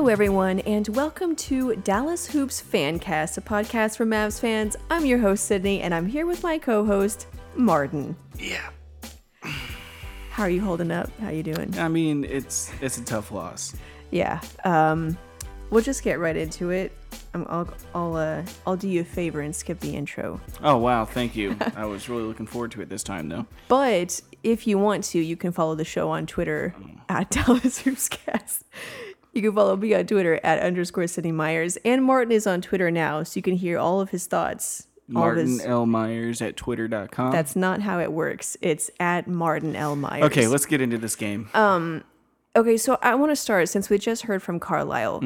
Hello, everyone, and welcome to Dallas Hoops Fancast, a podcast for Mavs fans. I'm your host, Sydney, and I'm here with my co-host, Martin. Yeah. How are you holding up? How you doing? I mean, it's a tough loss. Yeah. We'll just get right into it. I'll do you a favor and skip the intro. Oh, wow. Thank you. I was really looking forward to it this time, though. But if you want to, you can follow the show on Twitter at Dallas Hoopscast. You can follow me on Twitter at _Sydney Myers. And Martin is on Twitter now, so you can hear all of his thoughts. Martin L. Myers at twitter.com. That's not how it works. It's at Martin L. Myers. Okay, let's get into this game. Okay, so I want to start, since we just heard from Carlisle.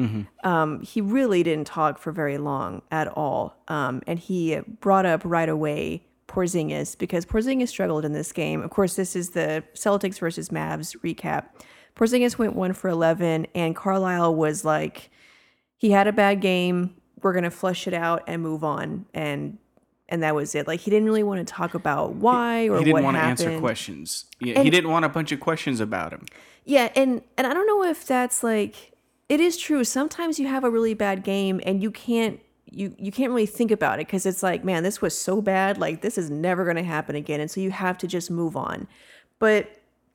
He really didn't talk for very long at all. And he brought up right away Porzingis, because Porzingis struggled in this game. Of course, this is the Celtics versus Mavs recap. Porzingis went 1 for 11, and Carlisle was like, he had a bad game. We're going to flush it out and move on. And that was it. Like, he didn't really want to talk about why or what happened. He didn't want to answer questions. Yeah, he didn't want a bunch of questions about him. Yeah, and I don't know if that's like, it is true. Sometimes you have a really bad game and you can't really think about it, because it's like, man, this was so bad. Like, this is never going to happen again. And so you have to just move on. But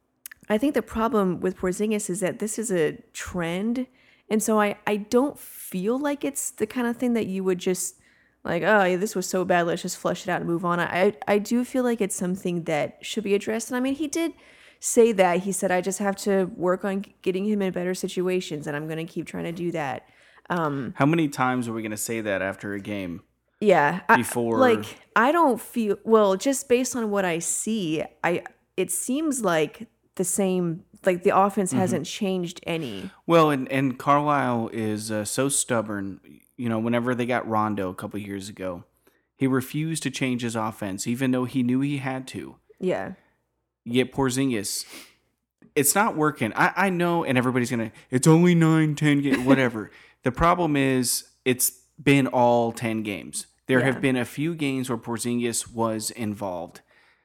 I think the problem with Porzingis is that this is a trend. And so I don't feel like it's the kind of thing that you would just like, oh, this was so bad, let's just flush it out and move on. I do feel like it's something that should be addressed. And I mean, he did say that. He said, I just have to work on getting him in better situations, and I'm going to keep trying to do that. How many times are we going to say that after a game? Yeah. Before... I don't feel, well, just based on what I see, it seems like the same, like the offense hasn't changed any. Well, and Carlisle is so stubborn. You know, whenever they got Rondo a couple years ago, he refused to change his offense, even though he knew he had to. Yeah. Yet Porzingis, it's not working. I know, and everybody's going to, it's only 9, 10 games, whatever. The problem is, it's been all 10 games. There have been a few games where Porzingis was involved.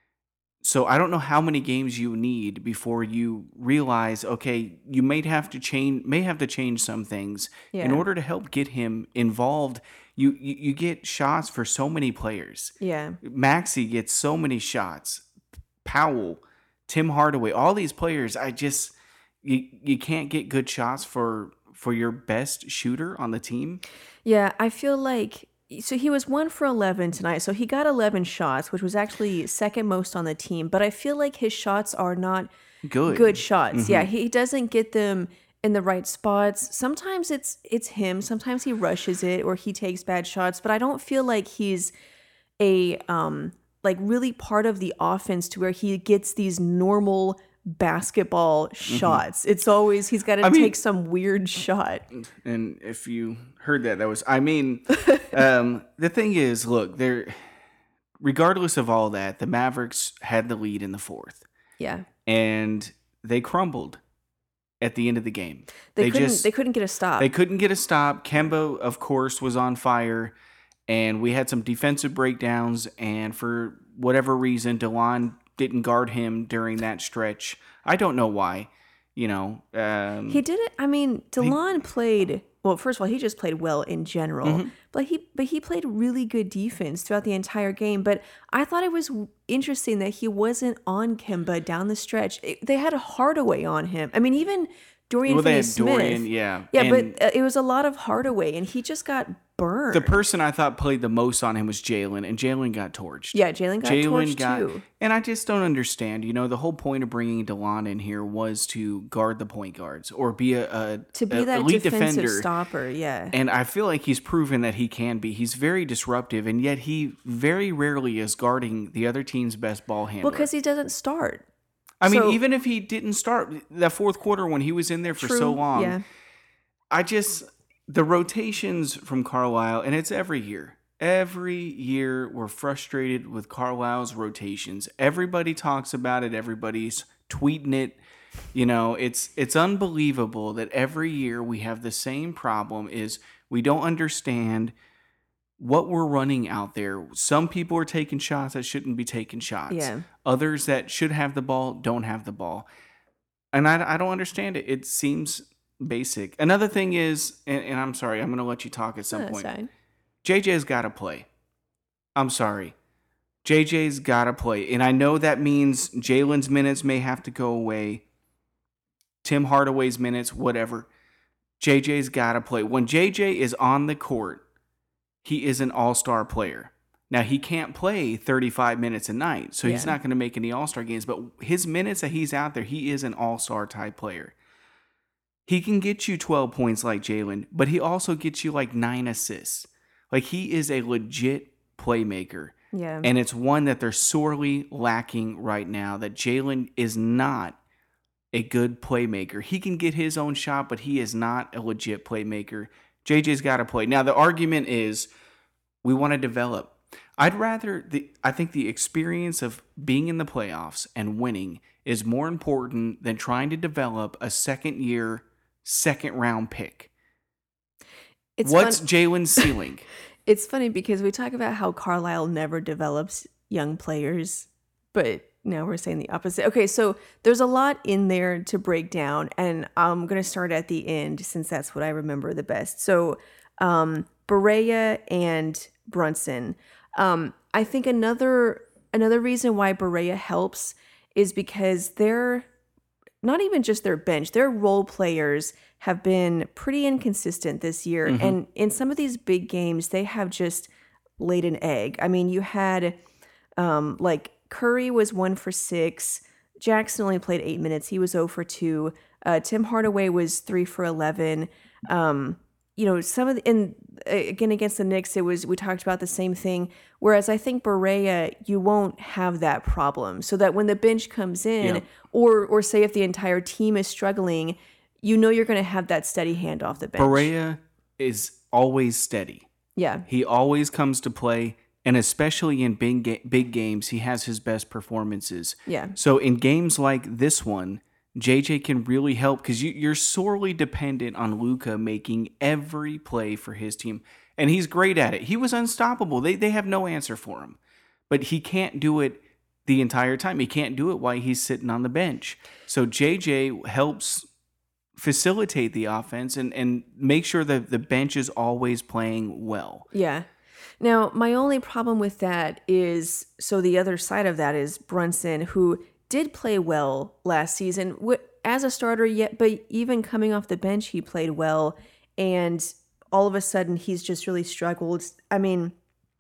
So I don't know how many games you need before you realize, okay, you may have to change some things in order to help get him involved. You get shots for so many players. Yeah. Maxey gets so many shots. Powell, Tim Hardaway, all these players, you can't get good shots for your best shooter on the team. Yeah, I feel like, so he was 1 for 11 tonight. So he got 11 shots, which was actually second most on the team. But I feel like his shots are not good shots. Yeah, he doesn't get them in the right spots. Sometimes it's him. Sometimes he rushes it or he takes bad shots. But I don't feel like he's a like really part of the offense to where he gets these normal basketball shots. It's always, he's got to take some weird shot. And if you heard that was, I mean, the thing is, look, regardless of all that, the Mavericks had the lead in the fourth. Yeah. And they crumbled at the end of the game. They couldn't get a stop. They couldn't get a stop. Kemba, of course, was on fire. And we had some defensive breakdowns. And for whatever reason, DeLon didn't guard him during that stretch. I don't know why. You know, he didn't. I mean, DeLon played well. First of all, he just played well in general, but he played really good defense throughout the entire game. But I thought it was interesting that he wasn't on Kemba down the stretch. They had a Hardaway on him. I mean, even Dorian Finney-Smith. Yeah, but it was a lot of Hardaway, and he just got burned. The person I thought played the most on him was Jalen, and Jalen got torched. Yeah, Jalen got torched too. And I just don't understand. You know, the whole point of bringing DeLon in here was to guard the point guards or be that defensive elite defender, stopper. Yeah, and I feel like he's proven that he can be. He's very disruptive, and yet he very rarely is guarding the other team's best ball handler. Well, because he doesn't start. I mean, even if he didn't start that fourth quarter when he was in there for so long, the rotations from Carlisle, and it's every year. Every year we're frustrated with Carlisle's rotations. Everybody talks about it. Everybody's tweeting it. You know, it's unbelievable that every year we have the same problem is we don't understand what we're running out there. Some people are taking shots that shouldn't be taking shots. Yeah. Others that should have the ball don't have the ball. And I don't understand it. It seems basic. Another thing is, and I'm sorry, I'm going to let you talk at some point. Fine. JJ's got to play. I'm sorry. JJ's got to play. And I know that means Jalen's minutes may have to go away. Tim Hardaway's minutes, whatever. JJ's got to play. When JJ is on the court, he is an all-star player. Now, he can't play 35 minutes a night, so he's not going to make any all-star games. But his minutes that he's out there, he is an all-star type player. He can get you 12 points like Jalen, but he also gets you like 9 assists. Like, he is a legit playmaker. Yeah. And it's one that they're sorely lacking right now, that Jalen is not a good playmaker. He can get his own shot, but he is not a legit playmaker. JJ's got to play. Now, the argument is we want to develop. I think the experience of being in the playoffs and winning is more important than trying to develop a second-year, second-round pick. What's Jalen's ceiling? It's funny because we talk about how Carlisle never develops young players, but now we're saying the opposite. Okay, so there's a lot in there to break down, and I'm going to start at the end since that's what I remember the best. So Barea and Brunson. I think another reason why Barea helps is because they're not even just their bench, their role players have been pretty inconsistent this year. Mm-hmm. And in some of these big games, they have just laid an egg. I mean, you had like Curry was 1 for 6. Jackson only played 8 minutes. He was 0 for 2. Tim Hardaway was 3 for 11. Some of and again against the Knicks, we talked about the same thing. Whereas I think Barea, you won't have that problem, so that when the bench comes in, or say if the entire team is struggling, you're going to have that steady hand off the bench. Barea is always steady. Yeah, he always comes to play, and especially in big games, he has his best performances. Yeah. So in games like this one, JJ can really help because you're sorely dependent on Luka making every play for his team. And he's great at it. He was unstoppable. They have no answer for him. But he can't do it the entire time. He can't do it while he's sitting on the bench. So JJ helps facilitate the offense and make sure that the bench is always playing well. Yeah. Now, my only problem with that is, so the other side of that is Brunson, who did play well last season as a starter, but even coming off the bench, he played well. And all of a sudden, he's just really struggled. I mean,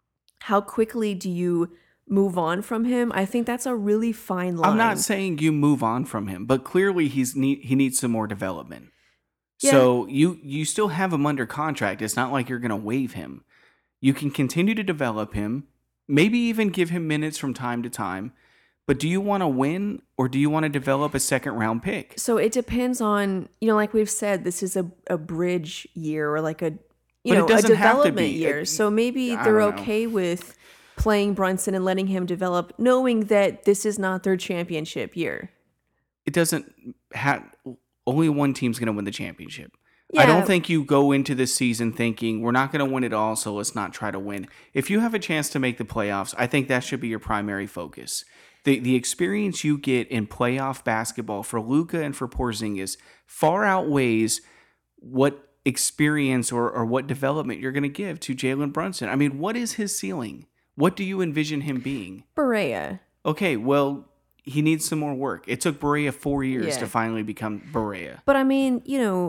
how quickly do you move on from him? I think that's a really fine line. I'm not saying you move on from him, but clearly he needs some more development. Yeah. So you still have him under contract. It's not like you're going to waive him. You can continue to develop him, maybe even give him minutes from time to time. But do you want to win, or do you want to develop a second-round pick? So it depends on, like we've said, this is a bridge year, or like a development year. So maybe they're okay with playing Brunson and letting him develop, knowing that this is not their championship year. It doesn't have only one team's going to win the championship. Yeah. I don't think you go into this season thinking we're not going to win it all, so let's not try to win. If you have a chance to make the playoffs, I think that should be your primary focus. The experience you get in playoff basketball for Luka and for Porzingis far outweighs what experience or what development you're going to give to Jalen Brunson. I mean, what is his ceiling? What do you envision him being? Barea. Okay, well, he needs some more work. It took Barea 4 years to finally become Barea. But I mean,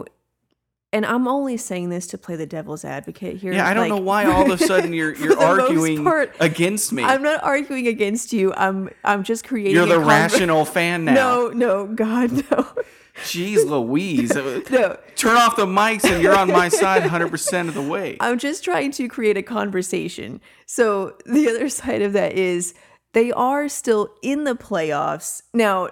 and I'm only saying this to play the devil's advocate here. Yeah, I don't know why all of a sudden you're arguing against me. I'm not arguing against you. I'm just creating. You're the rational fan now. No, God, no. Jeez Louise. No. Turn off the mics and you're on my side 100% of the way. I'm just trying to create a conversation. So the other side of that is they are still in the playoffs. Now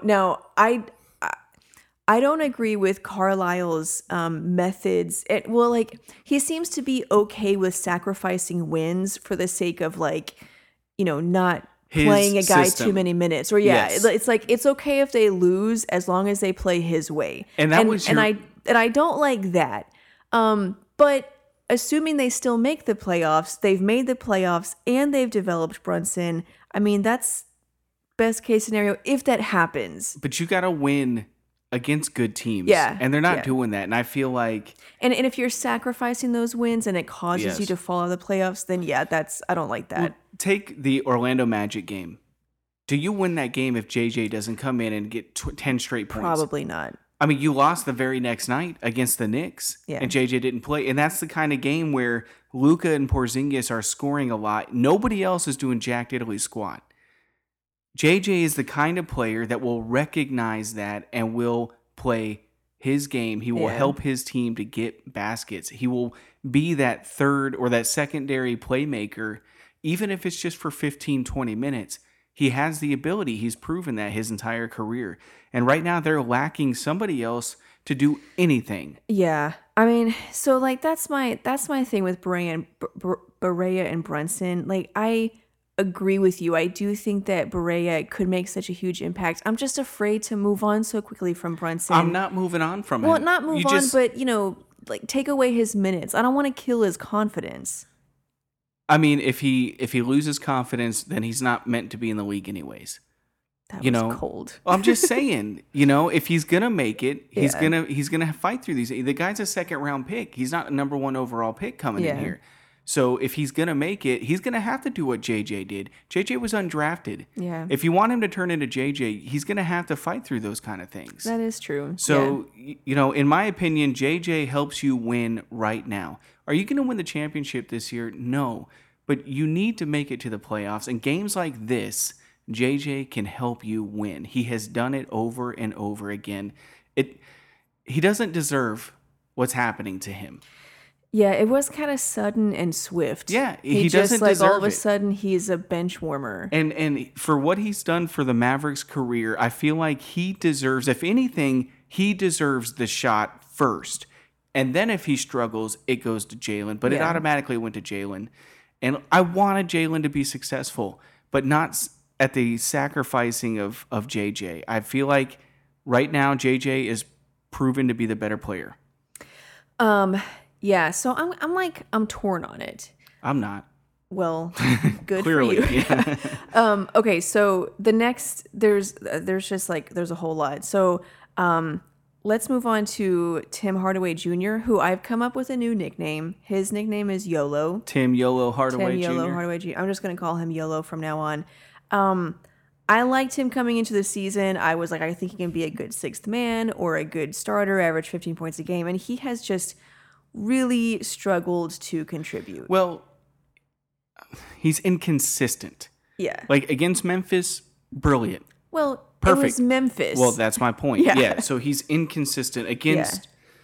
I don't agree with Carlisle's methods. He seems to be okay with sacrificing wins for the sake of not playing a guy too many minutes. Or it's like it's okay if they lose as long as they play his way. And I don't like that. But assuming they still make the playoffs, they've made the playoffs and they've developed Brunson. I mean, that's best case scenario if that happens. But you got to win against good teams. Yeah. And they're not doing that. And I feel like... And if you're sacrificing those wins and it causes you to fall out of the playoffs, then I don't like that. Well, take the Orlando Magic game. Do you win that game if JJ doesn't come in and get 10 straight points? Probably not. I mean, you lost the very next night against the Knicks, and JJ didn't play. And that's the kind of game where Luka and Porzingis are scoring a lot. Nobody else is doing jack diddly squat. JJ is the kind of player that will recognize that and will play his game. He will help his team to get baskets. He will be that third or that secondary playmaker, even if it's just for 15, 20 minutes. He has the ability. He's proven that his entire career. And right now they're lacking somebody else to do anything. Yeah. I mean, so like that's my thing with Barea and Brunson. Like I agree with you. I do think that Barea could make such a huge impact. I'm just afraid to move on so quickly from Brunson. I'm not moving on from him. Well, not move on, but like take away his minutes. I don't want to kill his confidence. I mean, if he loses confidence, then he's not meant to be in the league anyways. That was cold. I'm just saying, if he's gonna make it, he's gonna fight through these. The guy's a second round pick. He's not a number 1 overall pick coming in here. So if he's gonna make it, he's gonna have to do what JJ did. JJ was undrafted. Yeah. If you want him to turn into JJ, he's gonna have to fight through those kind of things. That is true. So in my opinion, JJ helps you win right now. Are you gonna win the championship this year? No. But you need to make it to the playoffs. And games like this, JJ can help you win. He has done it over and over again. He doesn't deserve what's happening to him. Yeah, it was kind of sudden and swift. Yeah, he doesn't just deserve all of a sudden he's a bench warmer. And for what he's done for the Mavericks career, I feel like he deserves, if anything, he deserves the shot first. And then if he struggles, it goes to Jalen. But it automatically went to Jalen. And I wanted Jalen to be successful, but not at the sacrificing of JJ. I feel like right now JJ is proven to be the better player. Yeah, so I'm torn on it. I'm not. Well, good Clearly, for you. Yeah. Okay, so the next there's just like there's a whole lot. So let's move on to Tim Hardaway Jr., who I've come up with a new nickname. His nickname is YOLO. Tim YOLO Hardaway Jr. Tim YOLO Hardaway Jr. I'm just gonna call him YOLO from now on. I liked him coming into the season. I was like, I think he can be a good sixth man or a good starter, average 15 points a game, and he has just really struggled to contribute. Well, he's inconsistent. Yeah. Like against Memphis, brilliant. Well, perfect. It was Memphis. Well, that's my point. Yeah. So he's inconsistent against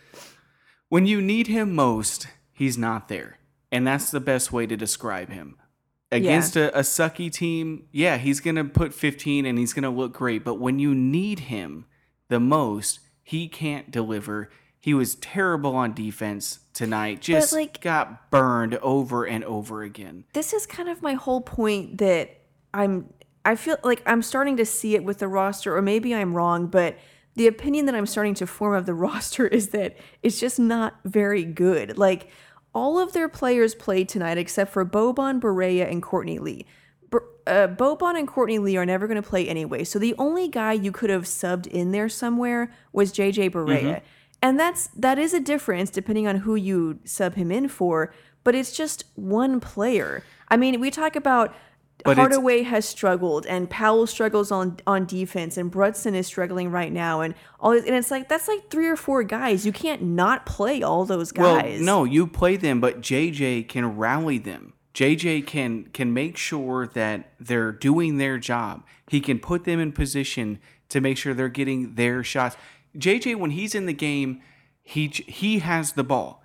when you need him most, he's not there. And that's the best way to describe him. Against a sucky team, he's going to put 15 and he's going to look great. But when you need him the most, he can't deliver. He was terrible on defense tonight. Just got burned over and over again. This is kind of my whole point that I feel like I'm starting to see it with the roster, or maybe I'm wrong, but the opinion that I'm starting to form of the roster is that it's just not very good. Like, all of their players played tonight except for Boban, Barea, and Courtney Lee. Boban and Courtney Lee are never going to play anyway, so the only guy you could have subbed in there somewhere was JJ Barea. Mm-hmm. And that is a difference depending on who you sub him in for, but it's just one player. I mean, we talk about Hardaway has struggled, and Powell struggles on defense, and Brunson is struggling right now, and all this, and it's like that's like 3 or 4 guys. You can't not play all those guys. Well, no, you play them, but JJ can rally them. JJ can make sure that they're doing their job. He can put them in position to make sure they're getting their shots. JJ, when he's in the game, he has the ball.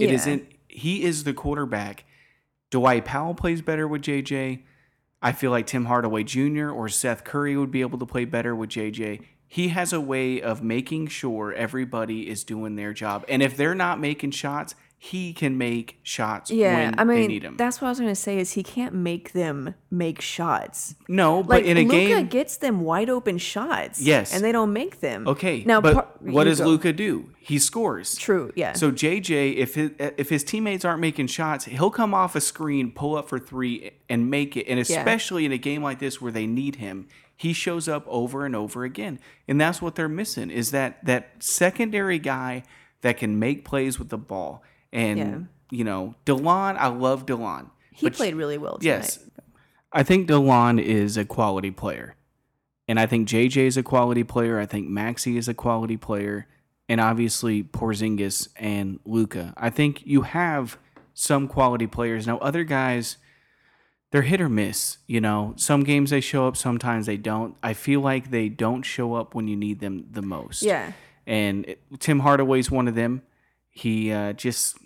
He is the quarterback. Dwight Powell plays better with JJ. I feel like Tim Hardaway Jr. or Seth Curry would be able to play better with JJ. He has a way of making sure everybody is doing their job. And if they're not making shots, he can make shots when they need him. That's what I was going to say is he can't make them make shots. No, but in a game... Luka gets them wide open shots. Yes. And they don't make them. Okay, now, but what does Luka do? He scores. True, yeah. So JJ, if his teammates aren't making shots, he'll come off a screen, pull up for 3, and make it. And especially in a game like this where they need him, he shows up over and over again. And that's what they're missing, is that secondary guy that can make plays with the ball. And, DeLon, I love DeLon. He played really well tonight. Yes. I think DeLon is a quality player. And I think JJ is a quality player. I think Maxey is a quality player. And obviously Porzingis and Luka. I think you have some quality players. Now, other guys, they're hit or miss. Some games they show up, sometimes they don't. I feel like they don't show up when you need them the most. Yeah. And Tim Hardaway's one of them. He just...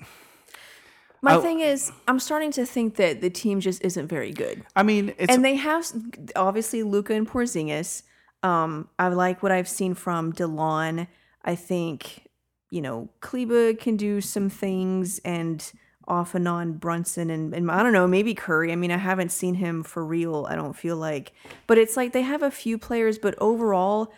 My thing is, I'm starting to think that the team just isn't very good. I mean, and they have, obviously, Luka and Porzingis. I like what I've seen from DeLon. I think, Kleba can do some things, and off and on Brunson and I don't know, maybe Curry. I mean, I haven't seen him for real, I don't feel like. But it's like they have a few players, but overall...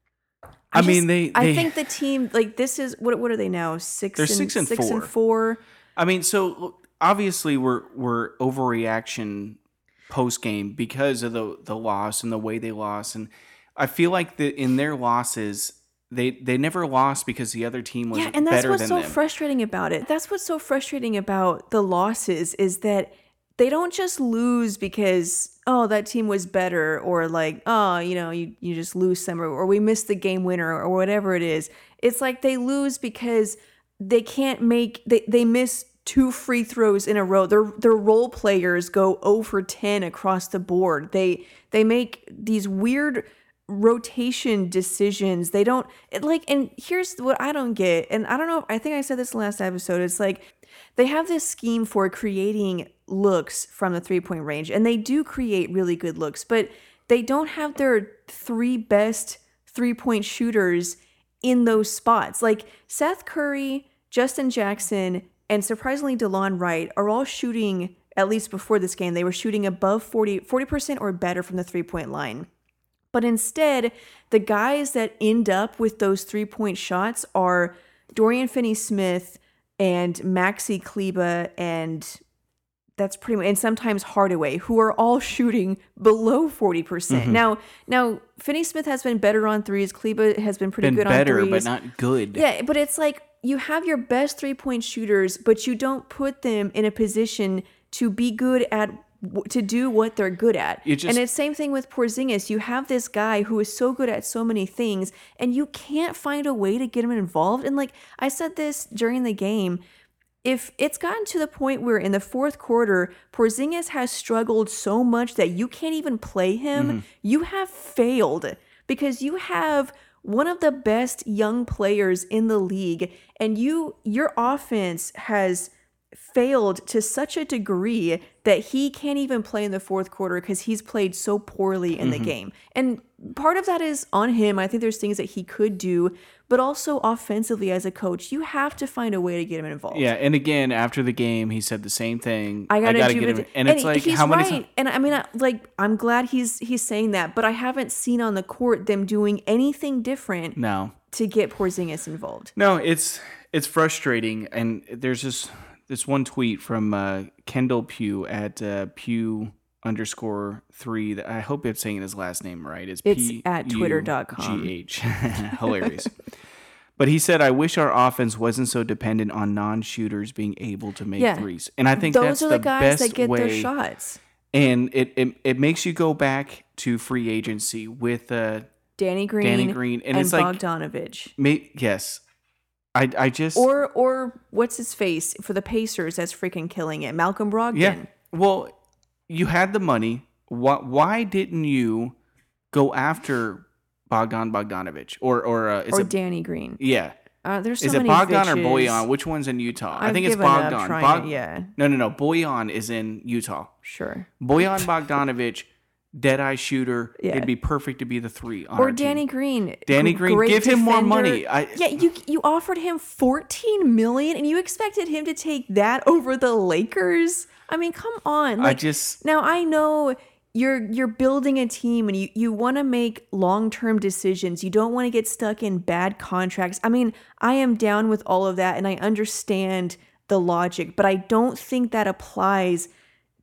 I think the team, like, this is... What are they now? They're 6 and 4. I mean, so obviously we're overreaction post game because of the loss and the way they lost, and I feel like in their losses they never lost because the other team was better than them. And that's what's so frustrating about it. That's what's so frustrating about the losses, is that they don't just lose because that team was better, or like you just lose some, or we missed the game winner, or whatever it is. It's like they lose because they can't they miss 2 free throws in a row. Their role players go 0 for 10 across the board. They make these weird rotation decisions. They don't and here's what I don't get. And I don't know, I think I said this last episode. It's like they have this scheme for creating looks from the 3-point range, and they do create really good looks, but they don't have their 3 best 3-point shooters in those spots. Like Seth Curry, Justin Jackson, and surprisingly DeLon Wright are all shooting, at least before this game, they were shooting above 40% or better from the 3-point line. But instead, the guys that end up with those 3-point shots are Dorian Finney-Smith and Maxey Kleber, and that's pretty much, and sometimes Hardaway, who are all shooting below 40%. Mm-hmm. Now Finney-Smith has been better on threes. Kleber has been pretty good on threes. But not good. Yeah, but it's like you have your best 3-point shooters, but you don't put them in a position to be good at, to do what they're good at. And it's the same thing with Porzingis. You have this guy who is so good at so many things, and you can't find a way to get him involved. And like I said this during the game, if it's gotten to the point where in the fourth quarter, Porzingis has struggled so much that you can't even play him, you have failed, because you have one of the best young players in the league, and your offense has failed to such a degree that he can't even play in the fourth quarter because he's played so poorly in the game. And part of that is on him. I think there's things that he could do, but also offensively as a coach, you have to find a way to get him involved. Yeah, and again, after the game, he said the same thing. I gotta get him. And it's like, he's how many right. times? And I mean, I'm glad he's saying that, but I haven't seen on the court them doing anything different to get Porzingis involved. No, it's frustrating. And there's just this one tweet from Kendall Pugh at Pugh_3. That I hope I'm saying his last name right. It's at twitter.com. Hilarious. But he said, I wish our offense wasn't so dependent on non-shooters being able to make threes. And I think those that's are the guys best that get way. Their shots. And it makes you go back to free agency with Danny Green and it's Bogdanovich. Yes. I just... Or what's his face for the Pacers that's freaking killing it? Malcolm Brogdon. Yeah. Well, you had the money. Why didn't you go after Bogdanovich or Danny Green? Yeah. There's so is it many Bogdan bitches. or Bojan? Which one's in Utah? I think it's Bogdan. No. Bojan is in Utah. Sure. Bojan Bogdanovich, dead-eye shooter. Yeah. It'd be perfect to be the 3 on or our Danny team. Green. Danny Green, give him more money. You offered him $14 million, and you expected him to take that over the Lakers. I mean, come on. Now I know you're building a team, and you want to make long-term decisions. You don't want to get stuck in bad contracts. I mean, I am down with all of that, and I understand the logic, but I don't think that applies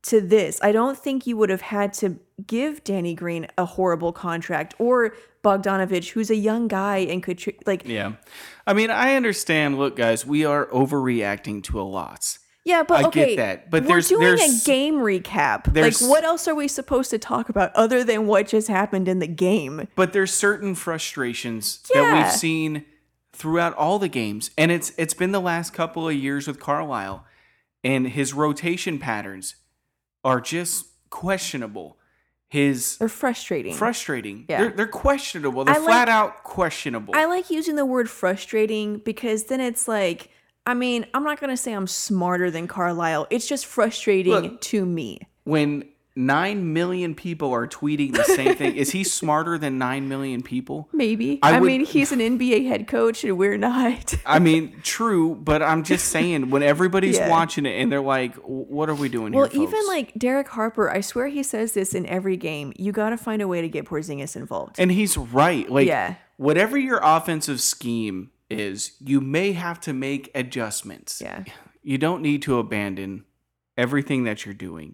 to this. I don't think you would have had to give Danny Green a horrible contract or Bogdanovich, who's a young guy and could Yeah. I mean, I understand. Look, guys, we are overreacting to a lot. Yeah, but I okay, get that. But we're doing a game recap. Like, what else are we supposed to talk about other than what just happened in the game? But there's certain frustrations that we've seen throughout all the games, and it's been the last couple of years with Carlisle, and his rotation patterns are just questionable. They're frustrating. Yeah. They're questionable. They're flat out questionable. I like using the word frustrating because then it's like, I mean, I'm not going to say I'm smarter than Carlisle. It's just frustrating to me. When 9 million people are tweeting the same thing, is he smarter than 9 million people? Maybe. I mean, he's an NBA head coach and we're not. I mean, true, but I'm just saying, when everybody's watching it and they're like, what are we doing here, folks? Well, even like Derek Harper, I swear he says this in every game. You got to find a way to get Porzingis involved. And he's right. Like, whatever your offensive scheme is, you may have to make adjustments. Yeah. You don't need to abandon everything that you're doing.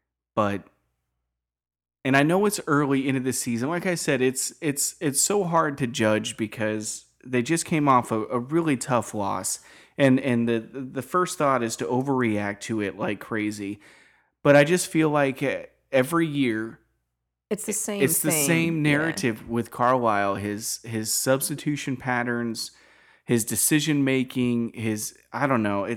And I know it's early into the season. Like I said, it's so hard to judge because they just came off a really tough loss. And the first thought is to overreact to it like crazy. But I just feel like every year it's the same the same narrative with Carlisle. His substitution patterns, his decision making, I don't know.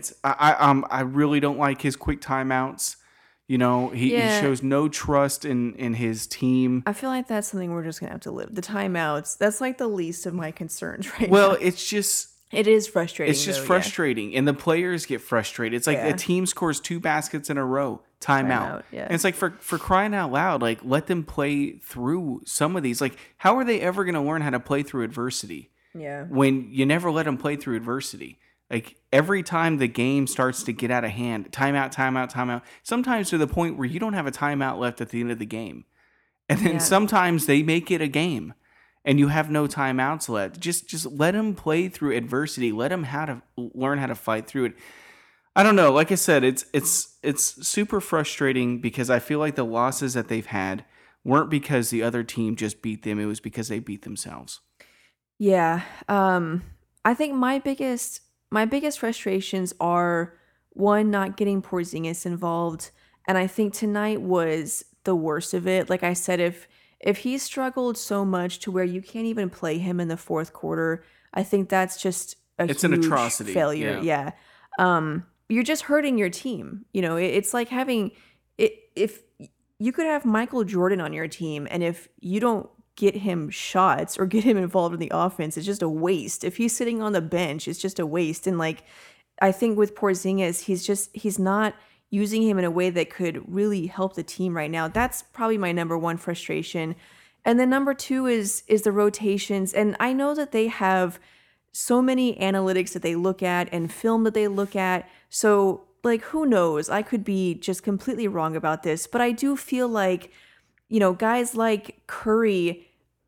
I really don't like his quick timeouts. You know, he shows no trust in his team. I feel like that's something we're just gonna have to live. The timeouts, that's like the least of my concerns right now. Well, it's just it is frustrating. It's just frustrating, and the players get frustrated. It's like a team scores 2 baskets in a row, timeout. And it's like for crying out loud, like let them play through some of these. Like, how are they ever gonna learn how to play through adversity? Yeah. When you never let them play through adversity. Like, every time the game starts to get out of hand, timeout, sometimes to the point where you don't have a timeout left at the end of the game. And then sometimes they make it a game and you have no timeouts left. Just let them play through adversity. Let them learn how to fight through it. I don't know. Like I said, it's super frustrating because I feel like the losses that they've had weren't because the other team just beat them. It was because they beat themselves. Yeah. I think my biggest frustrations are, one, not getting Porzingis involved, and I think tonight was the worst of it. Like I said, if he struggled so much to where you can't even play him in the fourth quarter, I think that's just it's huge an atrocity failure. Yeah. You're just hurting your team. You know, it's like having if you could have Michael Jordan on your team, and if you don't get him shots or get him involved in the offense, it's just a waste. If he's sitting on the bench, it's just a waste. And like, I think with Porzingis, he's not using him in a way that could really help the team right now. That's probably my number one frustration. And then number two is the rotations. And I know that they have so many analytics that they look at and film that they look at. So like, who knows? I could be just completely wrong about this, but I do feel like, you know, guys like Curry,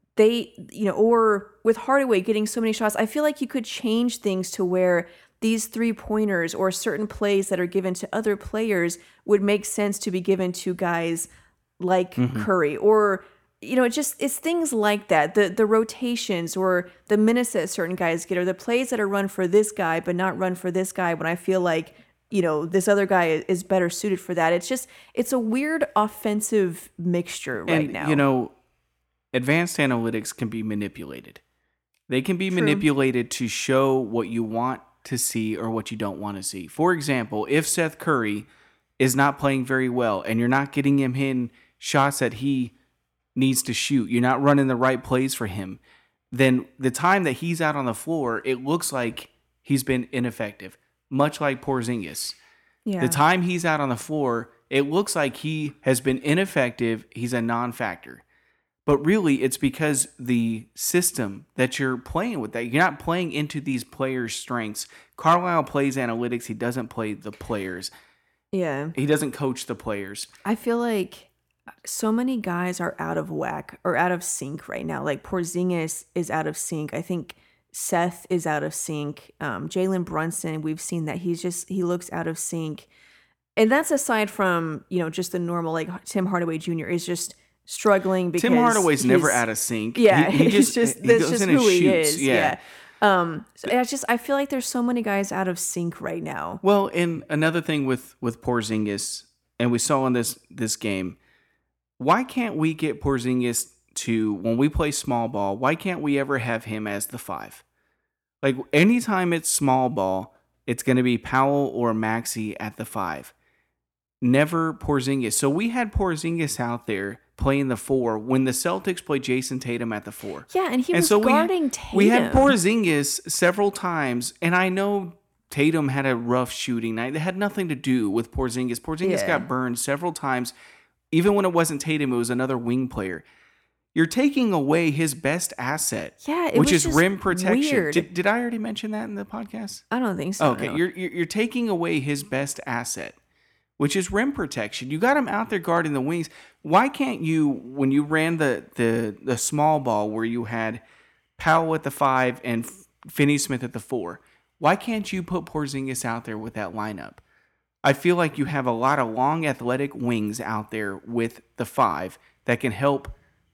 or with Hardaway getting so many shots, I feel like you could change things to where these 3-pointers or certain plays that are given to other players would make sense to be given to guys like Curry, or, you know, it's things like that. The rotations or the minutes that certain guys get, or the plays that are run for this guy but not run for this guy when I feel like, you know, this other guy is better suited for that. It's a weird offensive mixture right now. You know, advanced analytics can be manipulated. They can be manipulated to show what you want to see or what you don't want to see. For example, if Seth Curry is not playing very well and you're not getting him in shots that he needs to shoot, you're not running the right plays for him, then the time that he's out on the floor, it looks like he's been ineffective, much like Porzingis. Yeah. The time he's out on the floor, it looks like he has been ineffective. He's a non-factor. But really, it's because the system that you're playing with, that you're not playing into these players' strengths. Carlisle plays analytics. He doesn't play the players. Yeah. He doesn't coach the players. I feel like so many guys are out of whack or out of sync right now. Like Porzingis is out of sync. I think Seth is out of sync. Jalen Brunson, we've seen that he looks out of sync. And that's aside from, just the normal, like Tim Hardaway Jr. is just struggling because Tim Hardaway's never out of sync. Yeah, he that's goes just in and who he shoots. is. Yeah. So I feel like there's so many guys out of sync right now. Well, and another thing with Porzingis, and we saw in this game, why can't we get Porzingis to, when we play small ball, why can't we ever have him as the 5? Like, anytime it's small ball, it's going to be Powell or Maxey at the 5. Never Porzingis. So we had Porzingis out there playing the 4 when the Celtics played Jason Tatum at the 4. Yeah, and he was guarding Tatum. We had Porzingis several times, and I know Tatum had a rough shooting night. It had nothing to do with Porzingis. Porzingis got burned several times. Even when it wasn't Tatum, it was another wing player. You're taking away his best asset, which is rim protection. Did I already mention that in the podcast? I don't think so. Okay, no. You're taking away his best asset, which is rim protection. You got him out there guarding the wings. Why can't you, when you ran the small ball where you had Powell at the 5 and Finney-Smith at the 4, why can't you put Porzingis out there with that lineup? I feel like you have a lot of long athletic wings out there with the 5 that can help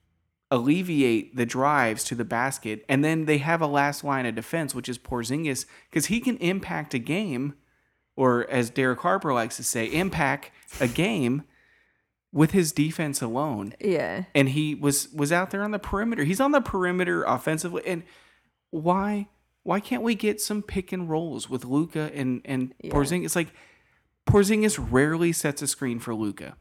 alleviate the drives to the basket, and then they have a last line of defense, which is Porzingis, because he can impact a game, or as Derek Harper likes to say, impact a game with his defense alone. Yeah. And he was out there on the perimeter. He's on the perimeter offensively. And why can't we get some pick and rolls with Luka and Porzingis? It's like Porzingis rarely sets a screen for Luka.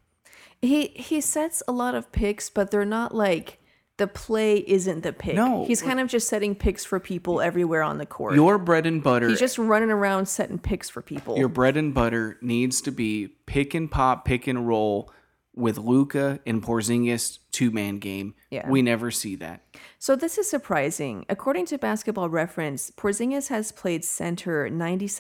He sets a lot of picks, but they're not like, the play isn't the pick. No. He's kind of just setting picks for people everywhere on the court. Your bread and butter. He's just running around setting picks for people. Your bread and butter needs to be pick and pop, pick and roll with Luka and Porzingis 2-man game. Yeah. We never see that. So this is surprising. According to Basketball Reference, Porzingis has played center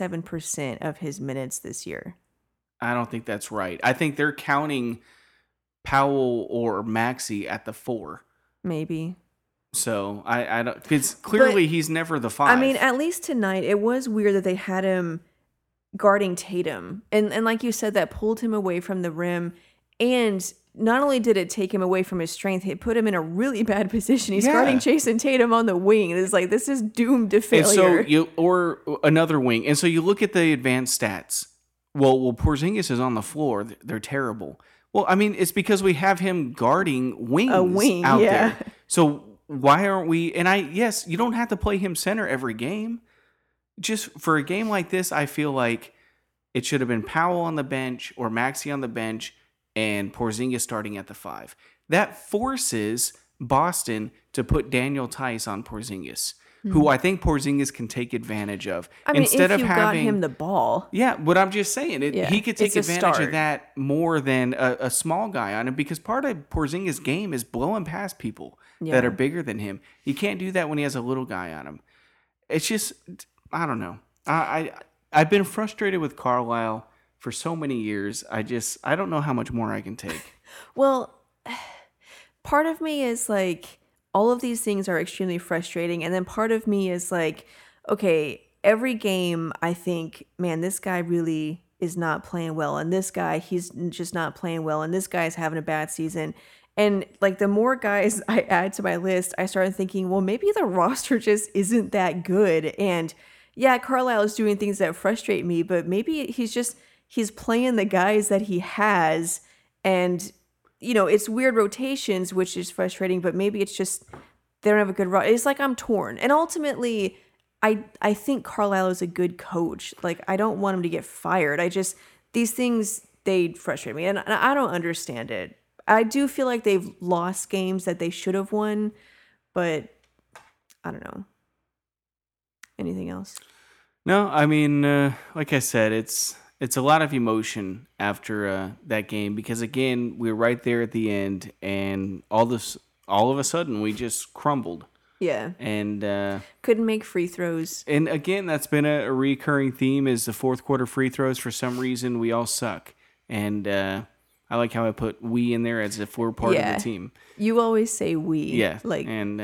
97% of his minutes this year. I don't think that's right. I think they're counting Powell or Maxey at the 4. Maybe. So I don't, because clearly he's never the 5. I mean, at least tonight, it was weird that they had him guarding Tatum. And like you said, that pulled him away from the rim. And not only did it take him away from his strength, it put him in a really bad position. He's guarding Jason Tatum on the wing. It's like, this is doomed to failure. And so or another wing. And so you look at the advanced stats. Well, Porzingis is on the floor. They're terrible. Well, I mean, it's because we have him guarding wings out there. So why aren't we? And yes, you don't have to play him center every game. Just for a game like this, I feel like it should have been Powell on the bench or Maxey on the bench and Porzingis starting at the 5. That forces Boston to put Daniel Tice on Porzingis, who I think Porzingis can take advantage of. I mean, instead if you got him the ball. Yeah, but I'm just saying, he could take advantage of that more than a small guy on him, because part of Porzingis' game is blowing past people that are bigger than him. He can't do that when he has a little guy on him. It's just, I don't know. I've been frustrated with Carlisle for so many years. I don't know how much more I can take. Well, part of me is like, all of these things are extremely frustrating. And then part of me is like, okay, every game I think, man, this guy really is not playing well. And this guy, he's just not playing well. And this guy's having a bad season. And like the more guys I add to my list, I started thinking, well, maybe the roster just isn't that good. And yeah, Carlisle is doing things that frustrate me, but maybe he's playing the guys that he has. And it's weird rotations, which is frustrating, but maybe it's just they don't have a good run. It's like I'm torn. And ultimately, I think Carlisle is a good coach. Like, I don't want him to get fired. These things, they frustrate me. And I don't understand it. I do feel like they've lost games that they should have won, but I don't know. Anything else? No, I mean, like I said, it's a lot of emotion after that game, because again, we were right there at the end, and all of a sudden we just crumbled. Yeah. And couldn't make free throws. And again, that's been a recurring theme, is the fourth quarter free throws. For some reason, we all suck. And I like how I put we in there as if we're part of the team. You always say we. Yeah. And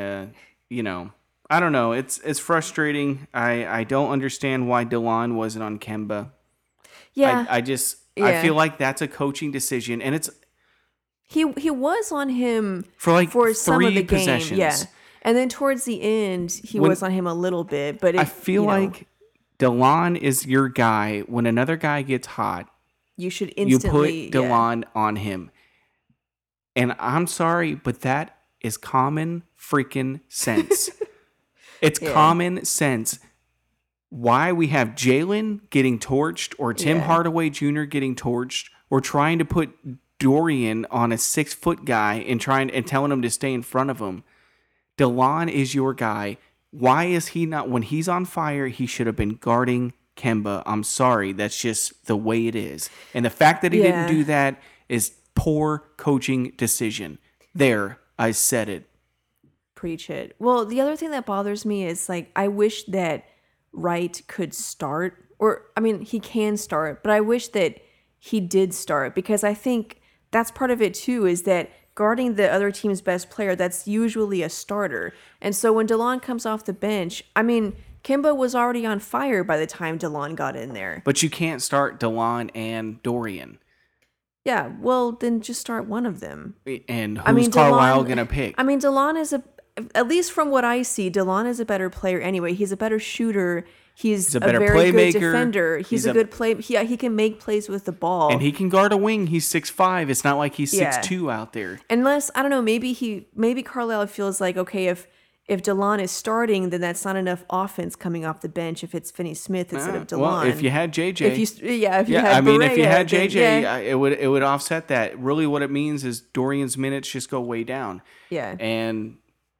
I don't know. It's frustrating. I don't understand why DeLon wasn't on Kemba. Yeah. I feel like that's a coaching decision, and it's he was on him for some of the possessions. game, yeah. And then towards the end, he was on him a little bit, but I feel like DeLon is your guy. When another guy gets hot, you should instantly put DeLon on him. And I'm sorry, but that is common freaking sense. It's common sense. Why we have Jalen getting torched or Tim Hardaway Jr. getting torched or trying to put Dorian on a 6-foot guy and telling him to stay in front of him. DeLon is your guy. Why is he not? When he's on fire, he should have been guarding Kemba. I'm sorry. That's just the way it is. And the fact that he didn't do that is poor coaching decision. There, I said it. Preach it. Well, the other thing that bothers me is like, I wish that Wright could start, or I mean, he can start, but I wish that he did start, because I think that's part of it too, is that guarding the other team's best player, that's usually a starter. And so when DeLon comes off the bench, I mean, Kemba was already on fire by the time DeLon got in there. But you can't start DeLon and Dorian. Yeah, well, then just start one of them. And who's Carlisle going to pick? I mean, DeLon is at least from what I see, DeLon is a better player anyway. He's a better shooter. He's a very playmaker. Good defender. He's a good play. He can make plays with the ball. And he can guard a wing. He's 6'5". It's not like he's 6'2" out there. Unless, I don't know, maybe Carlisle feels like, okay, if DeLon is starting, then that's not enough offense coming off the bench if it's Finney-Smith instead of DeLon. Well, if you had JJ. If you had Barea, if you had JJ, it would offset that. Really what it means is Dorian's minutes just go way down. Yeah. And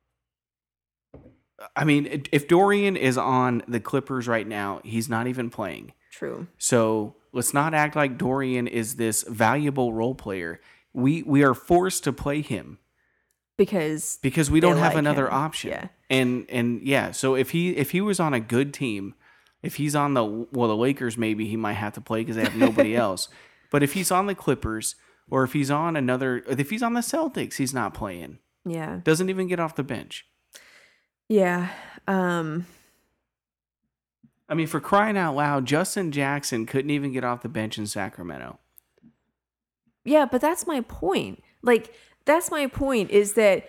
I mean, if Dorian is on the Clippers right now, he's not even playing. True. So let's not act like Dorian is this valuable role player. We are forced to play him because we don't have another option. Yeah. And yeah, so if he was on a good team, if he's on the Lakers, maybe he might have to play because they have nobody else. But if he's on the Clippers or if he's on the Celtics, he's not playing. Yeah. Doesn't even get off the bench. Yeah. I mean, for crying out loud, Justin Jackson couldn't even get off the bench in Sacramento. Yeah, but that's my point. Like, that's my point, is that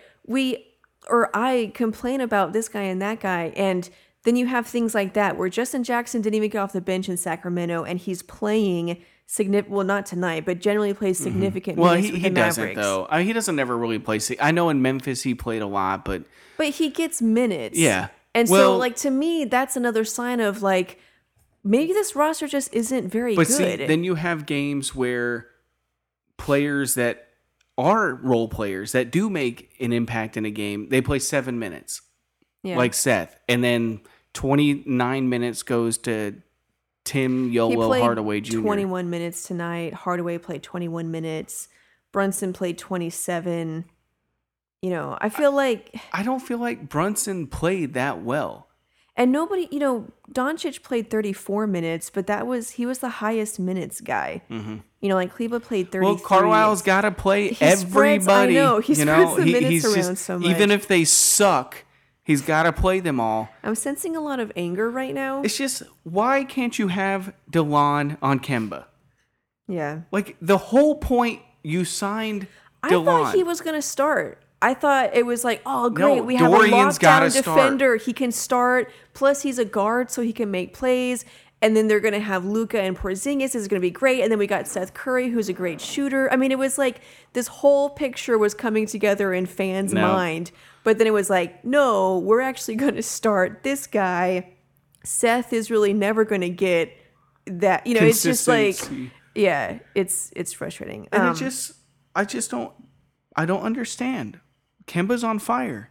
I complain about this guy and that guy, and then you have things like that where Justin Jackson didn't even get off the bench in Sacramento, and he's playing not tonight, but generally plays significant minutes with the Mavericks. Well, he doesn't, though. I mean, he doesn't ever really play. I know in Memphis he played a lot, but he gets minutes. Yeah. And so, like, to me, that's another sign of, like, maybe this roster just isn't very good. But see, then you have games where players that are role players that do make an impact in a game, they play 7 minutes, like Seth. And then 29 minutes goes to Tim YOLO Hardaway Jr. 21 minutes tonight. Hardaway played 21 minutes. Brunson played 27. You know, I don't feel like Brunson played that well. And nobody, Doncic played 34 minutes, but he was the highest minutes guy. Mm-hmm. Like Cleveland played 33. Well, Carlisle's got to play everybody. I know. He spreads the minutes around so much. Even if they suck, he's got to play them all. I'm sensing a lot of anger right now. It's just, why can't you have DeLon on Kemba? Yeah. Like, the whole point you signed DeLon. I thought he was going to start. I thought it was like, oh, great, we have a lockdown defender. He can start. Plus, he's a guard, so he can make plays. And then they're going to have Luka and Porzingis. This is going to be great. And then we got Seth Curry, who's a great shooter. I mean, it was like this whole picture was coming together in fans' mind. But then it was like, no, we're actually going to start this guy. Seth is really never going to get that. It's just like, yeah, it's frustrating. And I don't understand. Kemba's on fire.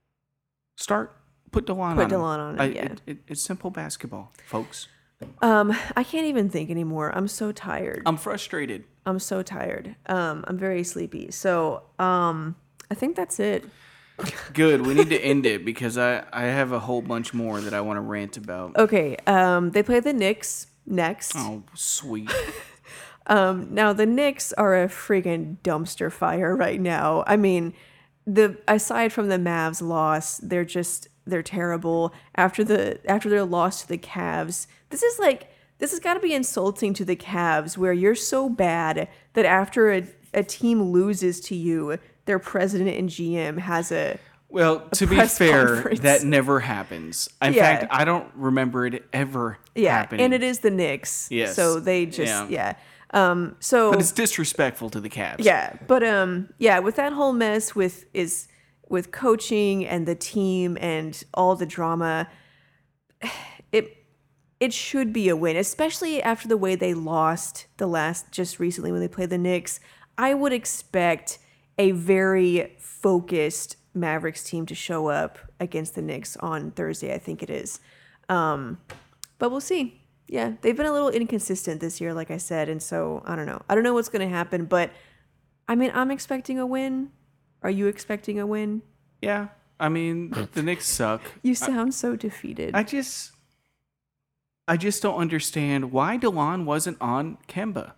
Put DeLon on it. Yeah. It's simple basketball, folks. I can't even think anymore. I'm so tired. I'm frustrated. I'm so tired. I'm very sleepy. So, I think that's it. Good. We need to end it because I have a whole bunch more that I want to rant about. Okay. They play the Knicks next. Oh, sweet. Now the Knicks are a friggin' dumpster fire right now. I mean, aside from the Mavs loss, they're terrible. After their loss to the Cavs, this is like this has got to be insulting to the Cavs, where you're so bad that after a team loses to you, their president and GM has a to be fair, conference. That never happens. In fact, I don't remember it ever happening. And it is the Knicks. Yes. So they just but it's disrespectful to the Cavs. Yeah, but with that whole mess with coaching and the team and all the drama, it should be a win, especially after the way they lost just recently when they played the Knicks. I would expect a very focused Mavericks team to show up against the Knicks on Thursday, I think it is. But we'll see. Yeah, they've been a little inconsistent this year, like I said, and so I don't know. I don't know what's going to happen, but I mean, I'm expecting a win. Are you expecting a win? Yeah, I mean, the Knicks suck. You sound so defeated. I just don't understand why DeLon wasn't on Kemba.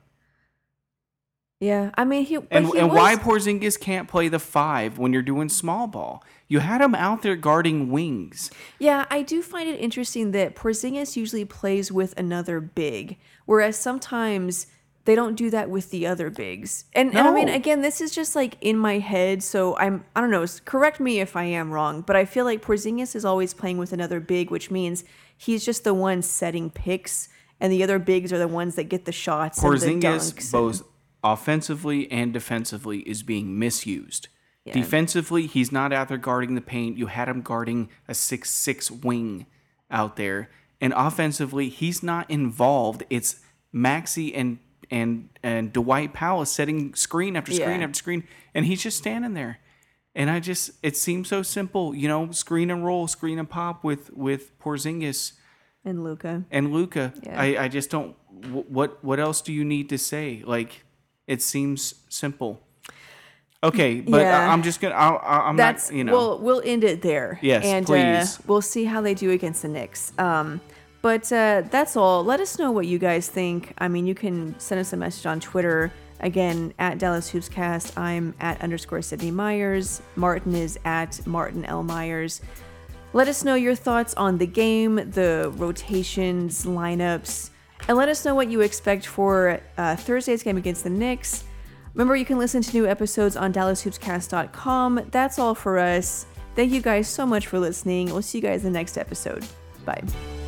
Yeah, I mean, why Porzingis can't play the 5 when you're doing small ball? You had him out there guarding wings. Yeah, I do find it interesting that Porzingis usually plays with another big, whereas sometimes they don't do that with the other bigs. And I mean, again, this is just like in my head, so I don't know, correct me if I am wrong, but I feel like Porzingis is always playing with another big, which means he's just the one setting picks, and the other bigs are the ones that get the shots and the dunks. Porzingis both offensively and defensively is being misused. Yeah. Defensively, he's not out there guarding the paint. You had him guarding a 6'6" wing out there. And offensively, he's not involved. It's Maxey and Dwight Powell setting screen after screen after screen, and he's just standing there. And it seems so simple, screen and roll, screen and pop with Porzingis and Luka. Yeah. I just don't. What else do you need to say? Like, it seems simple. Okay, but I'm just gonna. I'm not. We'll end it there. Yes, and, please. We'll see how they do against the Knicks. But that's all. Let us know what you guys think. I mean, you can send us a message on Twitter. Again, at Dallas Hoopscast. I'm at _Sydney Myers. Martin is at Martin L. Myers. Let us know your thoughts on the game, the rotations, lineups, and let us know what you expect for Thursday's game against the Knicks. Remember, you can listen to new episodes on DallasHoopsCast.com. That's all for us. Thank you guys so much for listening. We'll see you guys in the next episode. Bye.